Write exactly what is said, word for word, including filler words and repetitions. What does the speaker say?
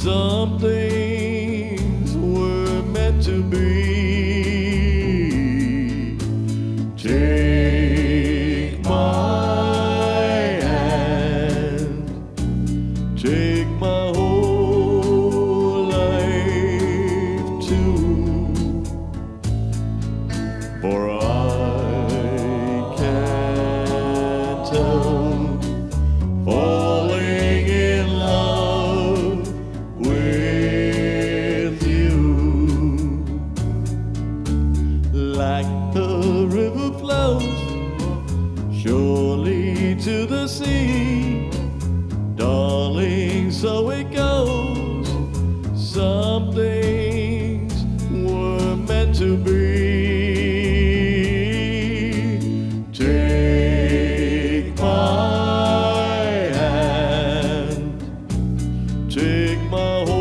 Some things were meant to be. Take my hand, take my whole life too, for I can't help falling in love with you. Like the river flows surely to the sea, darling, so it goes. Some things were meant to be. Take my hand, take my